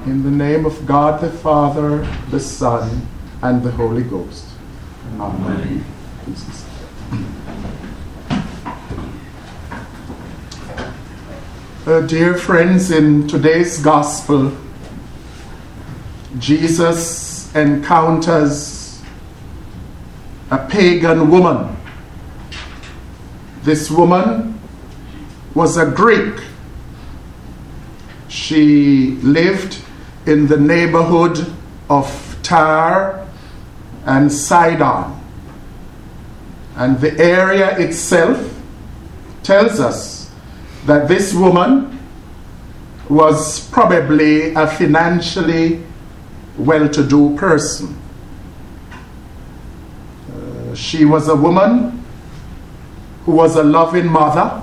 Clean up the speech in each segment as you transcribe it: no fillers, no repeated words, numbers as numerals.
In the name of God the Father, the Son, and the Holy Ghost. Amen. Dear friends, in today's Gospel, Jesus encounters a pagan woman. This woman was a Greek. She lived in the neighborhood of Tyre and Sidon. And the area itself tells us that this woman was probably a financially well-to-do person. She was a woman who was a loving mother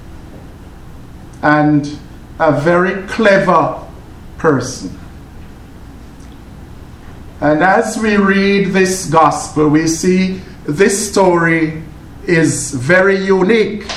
and a very clever person. And as we read this gospel, we see this story is very unique.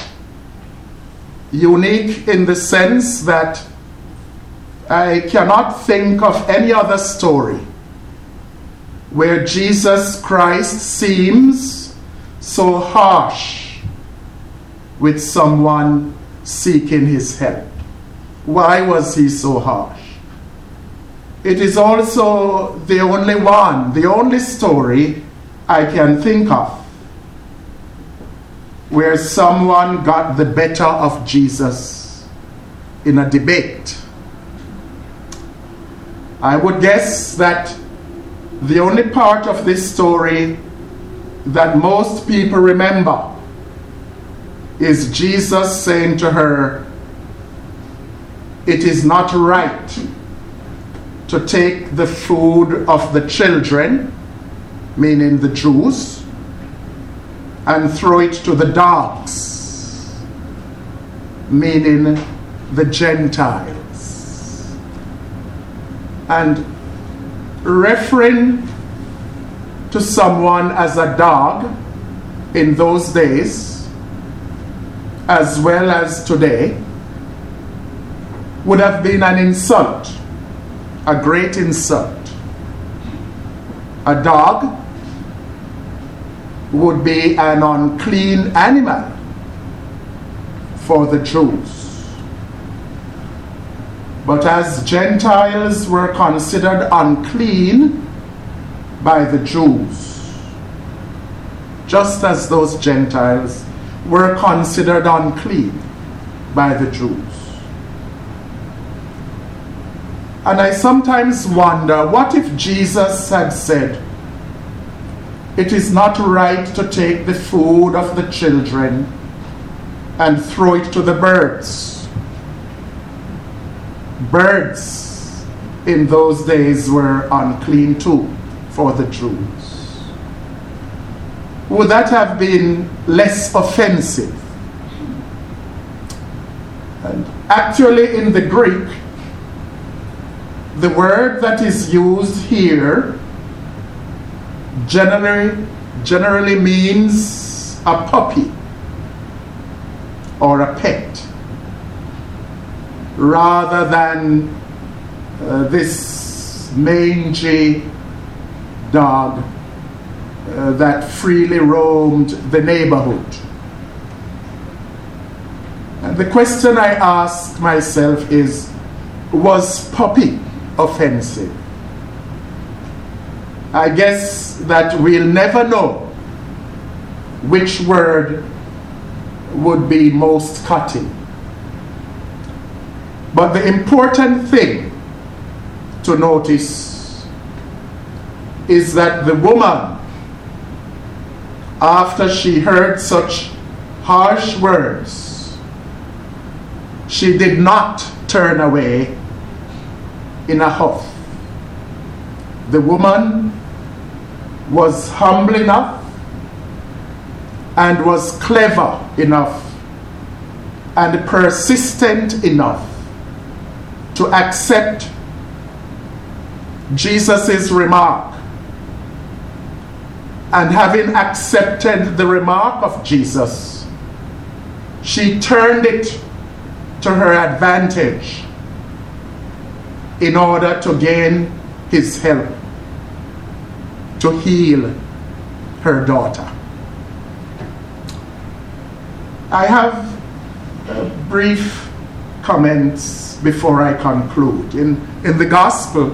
Unique in the sense that I cannot think of any other story where Jesus Christ seems so harsh with someone seeking his help. Why was he so harsh? It is also the only story I can think of where someone got the better of Jesus in a debate. I would guess that the only part of this story that most people remember is Jesus saying to her, "It is not right to take the food of the children," meaning the Jews, "and throw it to the dogs," meaning the Gentiles. And referring to someone as a dog in those days, as well as today, would have been an insult, a great insult. A dog would be an unclean animal for the Jews. But as Gentiles were considered unclean by the Jews, just as those Gentiles were considered unclean by the Jews. And I sometimes wonder, what if Jesus had said, "It is not right to take the food of the children and throw it to the birds"? Birds in those days were unclean too for the Jews. Would that have been less offensive? And actually in the Greek, the word that is used here generally means a puppy or a pet, rather than this mangy dog that freely roamed the neighborhood. And the question I ask myself is, was puppy offensive? I guess that we'll never know which word would be most cutting. But the important thing to notice is that the woman, after she heard such harsh words, she did not turn away in a huff. The woman was humble enough and was clever enough and persistent enough to accept Jesus' remark. And having accepted the remark of Jesus, she turned it to her advantage in order to gain his help to heal her daughter. I have brief comments before I conclude. In the gospel,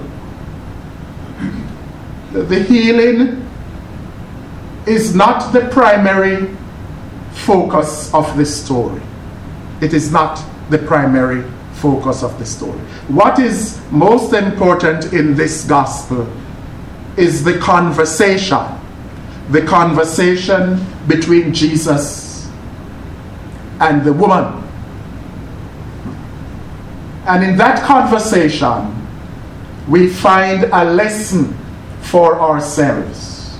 the healing is not the primary focus of the story. It is not the primary focus of the story. What is most important in this gospel is the conversation between Jesus and the woman. And in that conversation, we find a lesson for ourselves.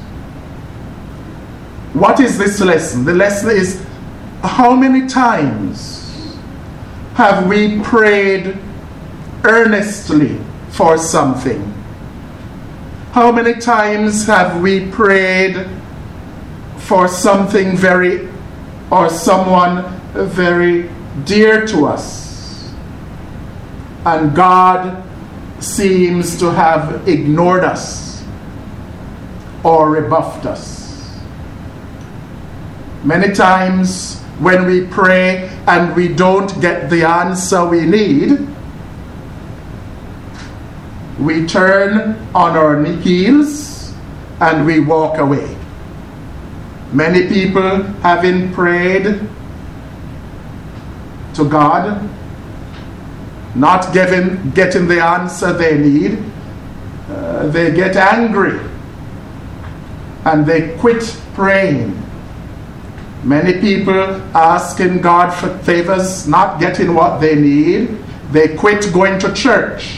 What is this lesson? The lesson is, how many times have we prayed earnestly for something? How many times have we prayed for something or someone very dear to us, and God seems to have ignored us or rebuffed us? Many times when we pray and we don't get the answer we need, we turn on our heels and we walk away. Many people, having prayed to God, not getting the answer they need, they get angry and they quit praying. Many people asking God for favors, not getting what they need, they quit going to church.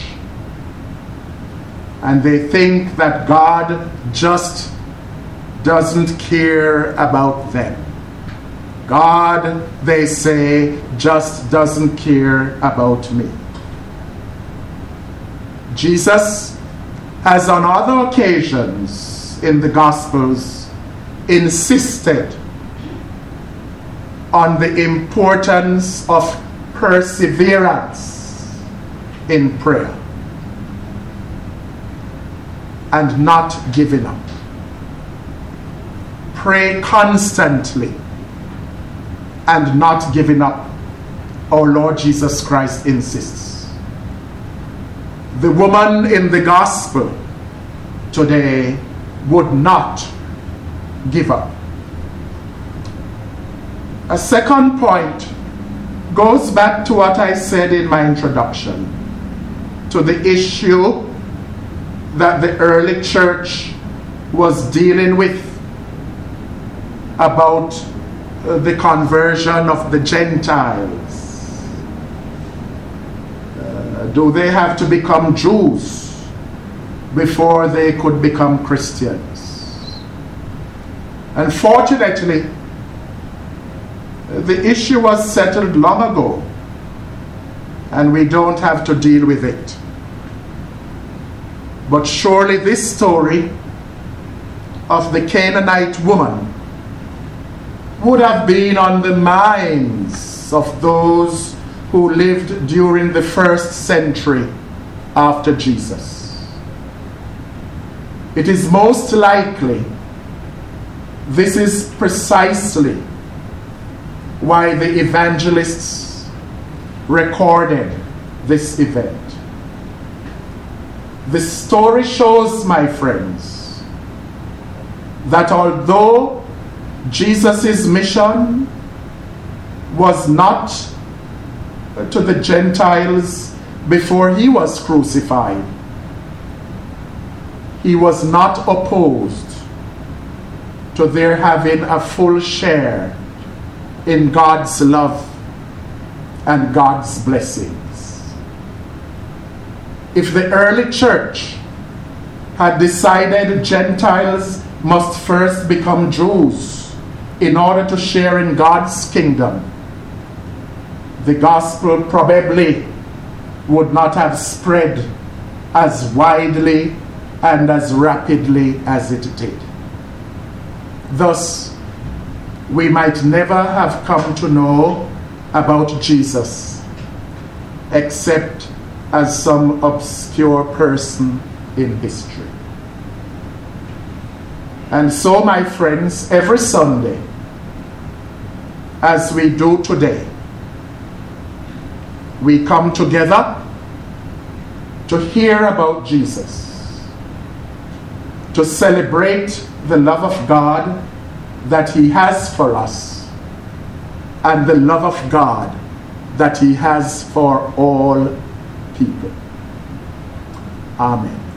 And they think that God just doesn't care about them. God, they say, just doesn't care about me. Jesus has on other occasions in the Gospels insisted on the importance of perseverance in prayer and not giving up. Pray constantly and not giving up, our Lord Jesus Christ insists. The woman in the gospel today would not give up. A second point goes back to what I said in my introduction, to the issue that the early church was dealing with about the conversion of the Gentiles. Do they have to become Jews before they could become Christians? Unfortunately, the issue was settled long ago, and we don't have to deal with it. But surely this story of the Canaanite woman would have been on the minds of those who lived during the first century after Jesus. It is most likely this is precisely why the evangelists recorded this event. The story shows, my friends, that although Jesus' mission was not to the Gentiles before he was crucified, he was not opposed to their having a full share in God's love and God's blessings. If the early church had decided Gentiles must first become Jews in order to share in God's kingdom, the gospel probably would not have spread as widely and as rapidly as it did. Thus, we might never have come to know about Jesus except as some obscure person in history. And so, my friends, every Sunday, as we do today, we come together to hear about Jesus, to celebrate the love of God that he has for us, and the love of God that he has for all people. Amen.